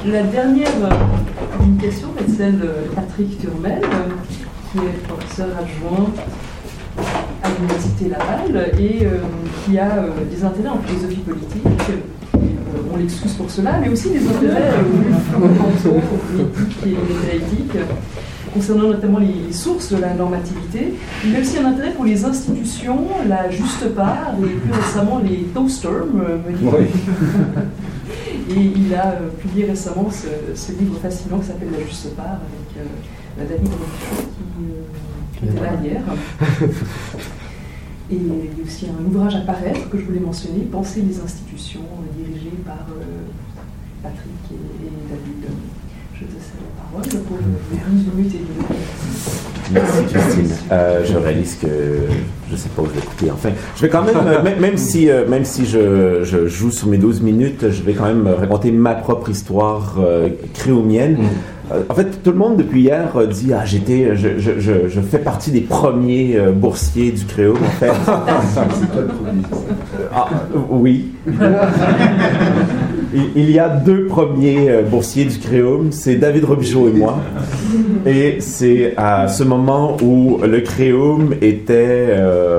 La dernière communication est celle de Patrick Turmel, qui est professeur adjoint à l'Université Laval et qui a des intérêts en philosophie politique. On l'excuse pour cela, mais aussi des intérêts fondamentaux, éthiques et métaéthiques, concernant notamment les sources de la normativité. Il a aussi un intérêt pour les institutions, la juste part et plus récemment les toast-terms. Oui. Et il a publié récemment ce livre fascinant qui s'appelle La juste part avec David Robichaud qui était là hier. Et il y a aussi un ouvrage à paraître que je voulais mentionner, Penser les institutions, dirigé par Patrick et David. Je te cède la parole pour les 12 minutes et demie. Merci Christine. Je réalise que je ne sais pas où je vais couper. Enfin, je vais quand même, même si je joue sur mes 12 minutes, je vais quand même raconter ma propre histoire créomienne. En fait, tout le monde depuis hier dit je fais partie des premiers boursiers du Créum. En fait, oui. Il y a 2 premiers boursiers du Créum, c'est David Robichaud et moi. Et c'est à ce moment où le Créum était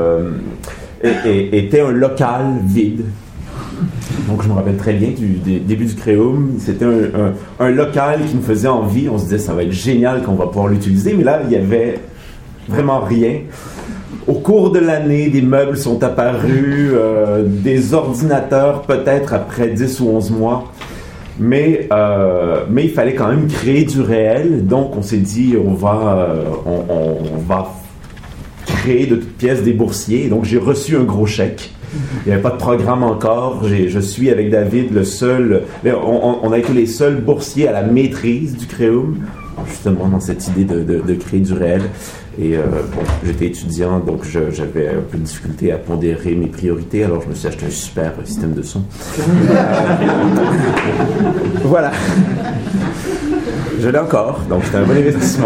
un local vide. Donc je me rappelle très bien du début du Créum. C'était un local qui nous faisait envie. On se disait ça va être génial qu'on va pouvoir l'utiliser. Mais là, il n'y avait vraiment rien. Au cours de l'année, des meubles sont apparus, des ordinateurs peut-être après 10 ou 11 mois. Mais il fallait quand même créer du réel. Donc on s'est dit on va créer de toutes pièces des boursiers. Donc j'ai reçu un gros chèque. Il n'y avait pas de programme encore. Je suis avec David le seul. On a été les seuls boursiers à la maîtrise du Créum, justement dans cette idée de créer du réel. Et j'étais étudiant, donc j'avais un peu de difficulté à pondérer mes priorités, alors je me suis acheté un super système de son. Voilà. Je l'ai encore, donc c'était un bon investissement.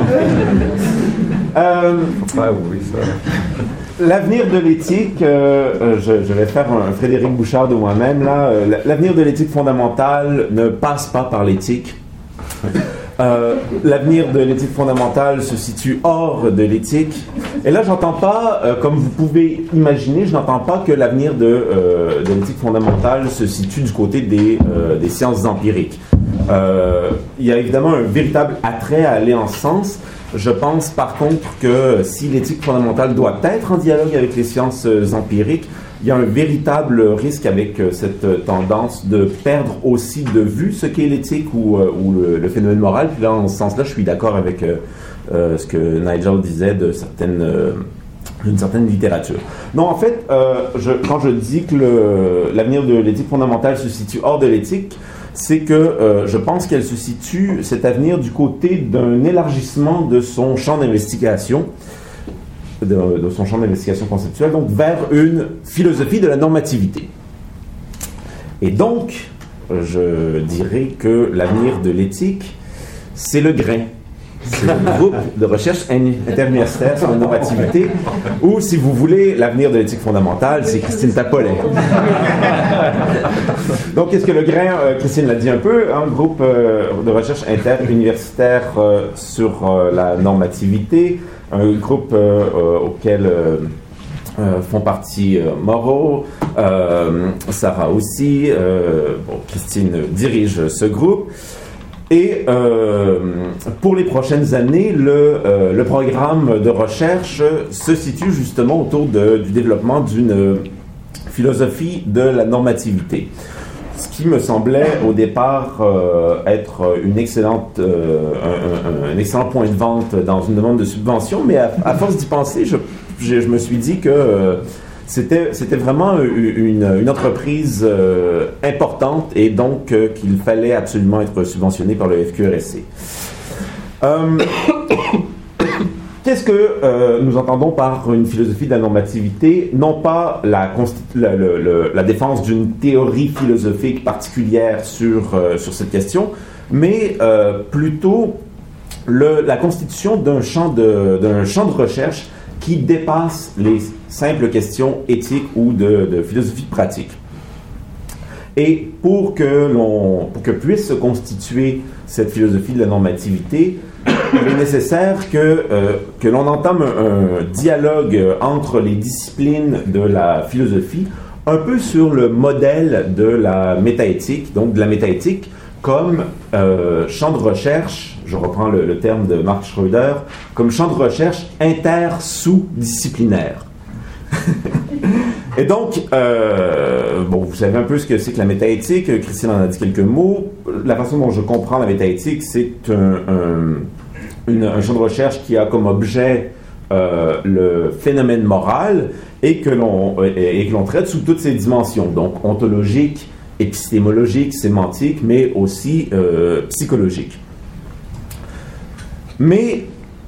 Oui, ça. L'avenir de l'éthique, je vais faire un Frédéric Bouchard de moi-même là. L'avenir de l'éthique fondamentale ne passe pas par l'éthique. L'avenir de l'éthique fondamentale se situe hors de l'éthique. Et là, j'entends pas, comme vous pouvez imaginer, je n'entends pas que l'avenir de l'éthique fondamentale se situe du côté des sciences empiriques. Il y a évidemment un véritable attrait à aller en ce sens. Je pense par contre que si l'éthique fondamentale doit être en dialogue avec les sciences empiriques, il y a un véritable risque avec cette tendance de perdre aussi de vue ce qu'est l'éthique ou le phénomène moral. Puis là, en ce sens-là, je suis d'accord avec ce que Nigel disait d'une certaine littérature. Non, en fait, quand je dis que l'avenir de l'éthique fondamentale se situe hors de l'éthique, c'est que je pense qu'elle se situe, cet avenir, du côté d'un élargissement de son champ d'investigation, de son champ d'investigation conceptuelle, donc vers une philosophie de la normativité. Et donc, je dirais que l'avenir de l'éthique, c'est le grain. C'est le groupe de recherche interuniversitaire sur la normativité, ou, si vous voulez, l'avenir de l'éthique fondamentale, c'est Christine Tapolet. Donc, qu'est-ce que le grain? Christine l'a dit un peu, un groupe de recherche interuniversitaire sur la normativité, un groupe auquel font partie Moreau, Sarah aussi, Christine dirige ce groupe. Et pour les prochaines années, le programme de recherche se situe justement autour du développement d'une philosophie de la normativité. Ce qui me semblait au départ être un excellent point de vente dans une demande de subvention, mais à force d'y penser, je me suis dit que c'était vraiment une entreprise importante et donc qu'il fallait absolument être subventionné par le FQRSC. Qu'est-ce que nous entendons par une philosophie de la normativité? Non pas la défense d'une théorie philosophique particulière sur cette question, mais plutôt la constitution d'un champ de recherche qui dépasse les simples questions éthiques ou de philosophie pratique. Et pour que puisse se constituer cette philosophie de la normativité, il est nécessaire que l'on entame un dialogue entre les disciplines de la philosophie, un peu sur le modèle de la métaéthique, donc de la métaéthique comme champ de recherche, je reprends le terme de Mark Schroeder, comme champ de recherche inter-sous-disciplinaire. Et donc, vous savez un peu ce que c'est que la métaéthique, Christine en a dit quelques mots. La façon dont je comprends la métaéthique, c'est un champ de recherche qui a comme objet le phénomène moral et que l'on traite sous toutes ses dimensions, donc ontologique, épistémologique, sémantique, mais aussi psychologique. Mais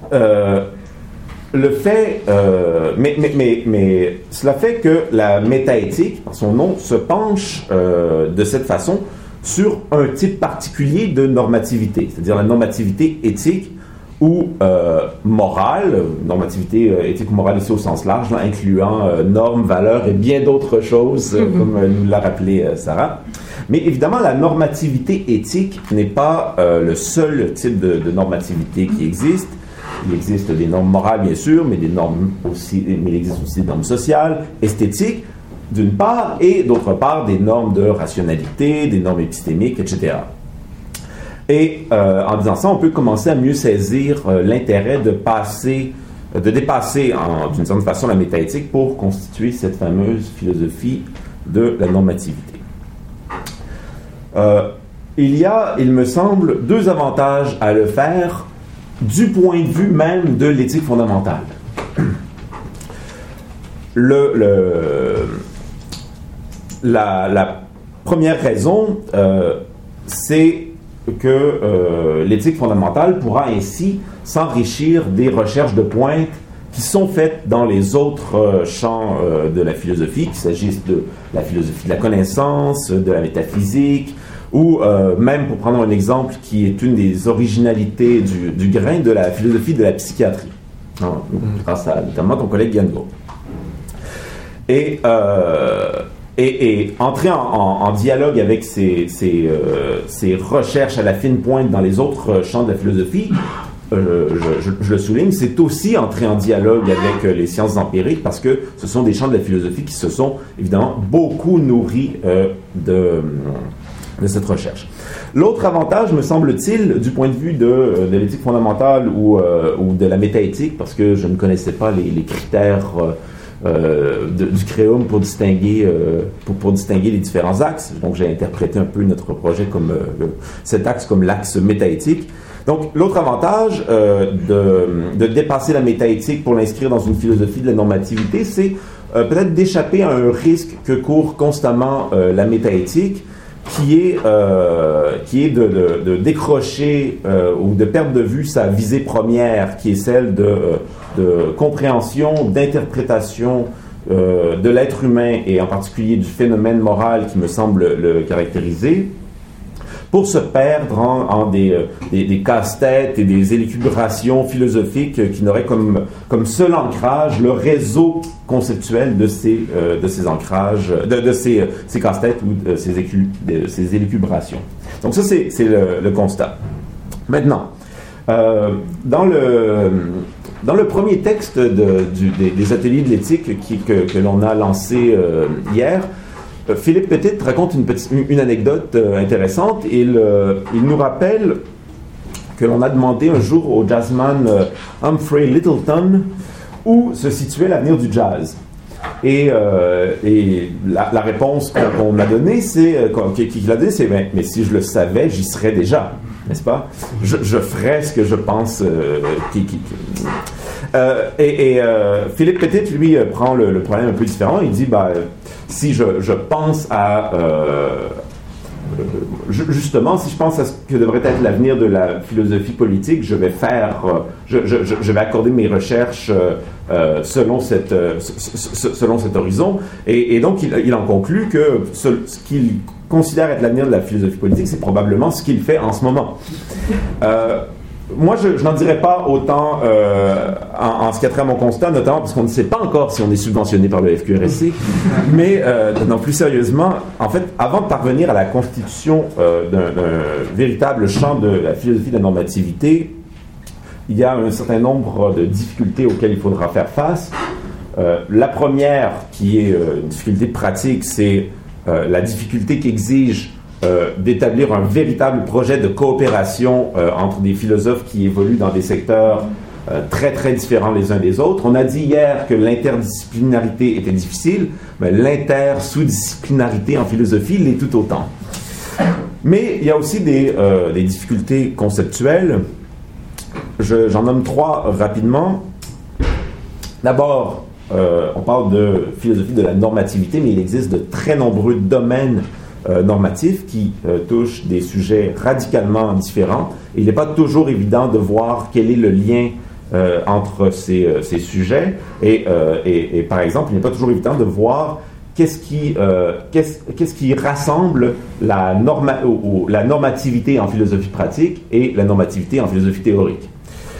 cela fait que la métaéthique, par son nom, se penche de cette façon sur un type particulier de normativité, c'est-à-dire la normativité éthique ou morale, normativité éthique ou morale ici au sens large, là, incluant normes, valeurs et bien d'autres choses, comme nous l'a rappelé Sarah. Mais évidemment, la normativité éthique n'est pas le seul type de normativité qui existe. Il existe des normes morales, bien sûr, mais il existe aussi des normes sociales, esthétiques, d'une part, et d'autre part, des normes de rationalité, des normes épistémiques, etc. Et en disant ça, on peut commencer à mieux saisir l'intérêt de dépasser d'une certaine façon la métaéthique pour constituer cette fameuse philosophie de la normativité. Il y a, il me semble, deux avantages à le faire du point de vue même de l'éthique fondamentale. La première raison, c'est que l'éthique fondamentale pourra ainsi s'enrichir des recherches de pointe qui sont faites dans les autres champs de la philosophie, qu'il s'agisse de la philosophie de la connaissance, de la métaphysique, ou même, pour prendre un exemple qui est une des originalités du grain, de la philosophie de la psychiatrie, grâce à notamment ton collègue Yann Gould. Et entrer en dialogue avec ces recherches à la fine pointe dans les autres champs de la philosophie, je le souligne, c'est aussi entrer en dialogue avec les sciences empiriques, parce que ce sont des champs de la philosophie qui se sont évidemment beaucoup nourris de cette recherche. L'autre avantage, me semble-t-il, du point de vue de l'éthique fondamentale ou de la métaéthique, parce que je ne connaissais pas les critères du Créum pour distinguer les différents axes, donc j'ai interprété un peu notre projet comme cet axe comme l'axe métaéthique. Donc l'autre avantage de dépasser la métaéthique pour l'inscrire dans une philosophie de la normativité, c'est peut-être d'échapper à un risque que court constamment la métaéthique, qui est de décrocher ou de perdre de vue sa visée première, qui est celle de compréhension, d'interprétation de l'être humain et en particulier du phénomène moral qui me semble le caractériser, pour se perdre en des casse-têtes et des élucubrations philosophiques qui n'auraient comme seul ancrage le réseau conceptuel de ces ancrages, de ces casse-têtes ou de ces élucubrations. Donc ça, c'est le constat. Maintenant, dans le premier texte des ateliers de l'éthique que l'on a lancé hier, Philippe Petit raconte une anecdote intéressante. Il nous rappelle que l'on a demandé un jour au jazzman Humphrey Lyttelton où se situait l'avenir du jazz. Et la réponse qu'on a donnée, c'est mais si je le savais, j'y serais déjà, n'est-ce pas? Je ferais ce que je pense Philippe Petit, lui, prend le problème un peu différent. Il dit, si je pense à... justement, si je pense à ce que devrait être l'avenir de la philosophie politique, je vais accorder mes recherches selon cet horizon. Et donc, il en conclut que ce qu'il considère être l'avenir de la philosophie politique, c'est probablement ce qu'il fait en ce moment. moi, je n'en dirais pas autant en ce qui a trait à mon constat, notamment parce qu'on ne sait pas encore si on est subventionné par le FQRSC. Mais non, plus sérieusement, en fait, avant de parvenir à la constitution d'un véritable champ de la philosophie de la normativité, il y a un certain nombre de difficultés auxquelles il faudra faire face. La première, qui est une difficulté pratique, c'est la difficulté qu'exige d'établir un véritable projet de coopération entre des philosophes qui évoluent dans des secteurs très très différents les uns des autres. On a dit hier que l'interdisciplinarité était difficile, mais l'inter-sous-disciplinarité en philosophie l'est tout autant. Mais il y a aussi des difficultés conceptuelles. J'en nomme 3 rapidement. D'abord, on parle de philosophie de la normativité, mais il existe de très nombreux domaines normatifs qui touchent des sujets radicalement différents. Et il n'est pas toujours évident de voir quel est le lien entre ces sujets. Et par exemple, il n'est pas toujours évident de voir qu'est-ce qui rassemble la normativité en philosophie pratique et la normativité en philosophie théorique.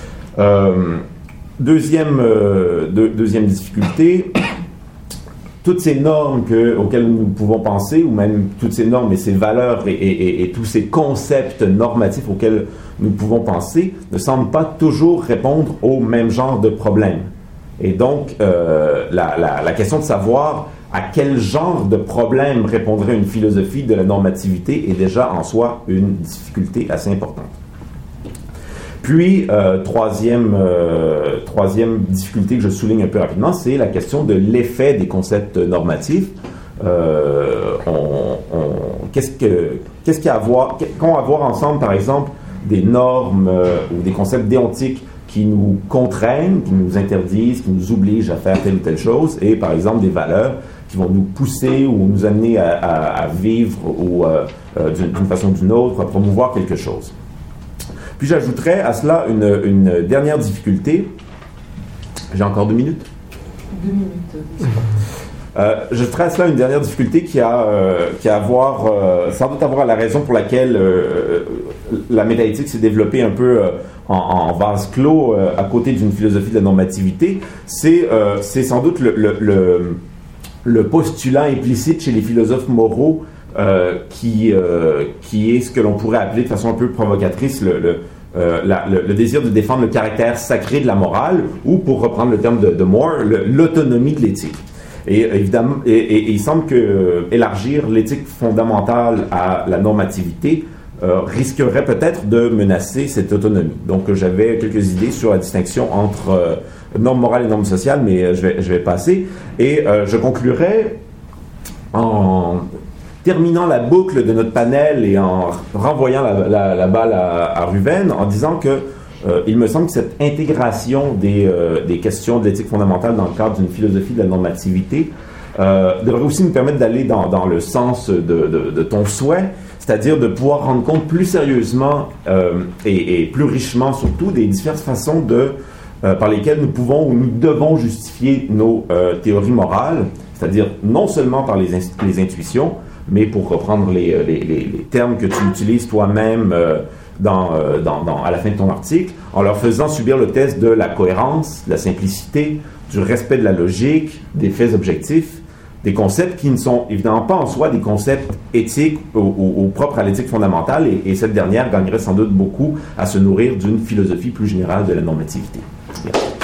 Deuxième difficulté, toutes ces normes auxquelles nous pouvons penser, ou même toutes ces normes et ces valeurs et tous ces concepts normatifs auxquels nous pouvons penser, ne semblent pas toujours répondre au même genre de problème. Et donc, la question de savoir à quel genre de problème répondrait une philosophie de la normativité est déjà en soi une difficulté assez importante. Puis, troisième difficulté que je souligne un peu rapidement, c'est la question de l'effet des concepts normatifs. Qu'est-ce qu'ont à voir ensemble, par exemple, des normes ou des concepts déontiques qui nous contraignent, qui nous interdisent, qui nous obligent à faire telle ou telle chose, et par exemple des valeurs qui vont nous pousser ou nous amener à vivre ou d'une façon ou d'une autre, à promouvoir quelque chose. Puis j'ajouterais à cela une dernière difficulté. J'ai encore 2 minutes? 2 minutes. J'ajouterais à cela une dernière difficulté qui a à voir, sans doute à voir la raison pour laquelle la métaéthique s'est développée un peu en vase clos à côté d'une philosophie de la normativité. C'est sans doute le postulat implicite chez les philosophes moraux qui est ce que l'on pourrait appeler de façon un peu provocatrice le désir de défendre le caractère sacré de la morale, ou pour reprendre le terme de Moore, l'autonomie de l'éthique. Et évidemment, et il semble que élargir l'éthique fondamentale à la normativité risquerait peut-être de menacer cette autonomie. Donc j'avais quelques idées sur la distinction entre normes morales et normes sociales, mais je vais passer. Et je conclurai en terminant la boucle de notre panel et en renvoyant la balle à Ruven, en disant que il me semble que cette intégration des questions de l'éthique fondamentale dans le cadre d'une philosophie de la normativité devrait aussi nous permettre d'aller dans le sens de ton souhait, c'est-à-dire de pouvoir rendre compte plus sérieusement et plus richement surtout des diverses façons par lesquelles nous pouvons ou nous devons justifier nos théories morales, c'est-à-dire non seulement par les intuitions, mais pour reprendre les termes que tu utilises toi-même à la fin de ton article, en leur faisant subir le test de la cohérence, de la simplicité, du respect de la logique, des faits objectifs, des concepts qui ne sont évidemment pas en soi des concepts éthiques ou propres à l'éthique fondamentale, et cette dernière gagnerait sans doute beaucoup à se nourrir d'une philosophie plus générale de la normativité. Merci.